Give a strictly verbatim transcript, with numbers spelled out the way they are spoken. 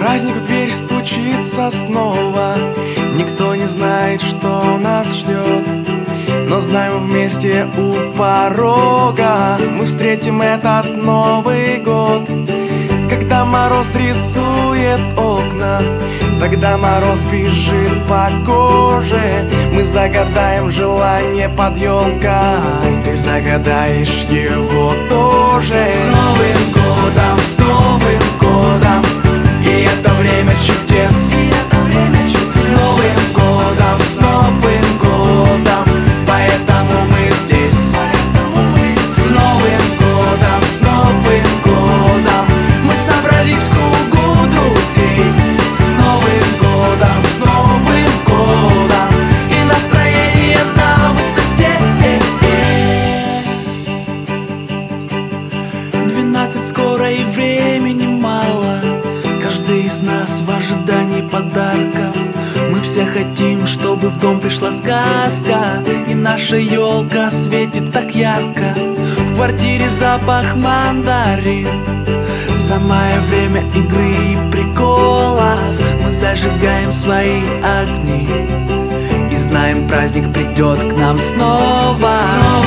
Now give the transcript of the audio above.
Праздник в дверь стучится снова. Никто не знает, что нас ждет, но знаем, вместе у порога мы встретим этот Новый год. Когда мороз рисует окна, тогда мороз бежит по коже. Мы загадаем желание под елкой, ты загадаешь его тоже. С Новым годом, с Новым годом, и это время чудес, и это время чудес. С Новым годом, с Новым годом, поэтому мы здесь, поэтому мы здесь. С Новым годом, с Новым годом, мы собрались в кругу друзей. С Новым годом, с Новым годом, и настроение на высоте. Двенадцать скоро и времени мало. Каждый из нас в ожидании подарков. Мы все хотим, чтобы в дом пришла сказка, и наша елка светит так ярко. В квартире запах мандарин. Самое время игры и приколов. Мы зажигаем свои огни и знаем, праздник придет к нам снова. Снова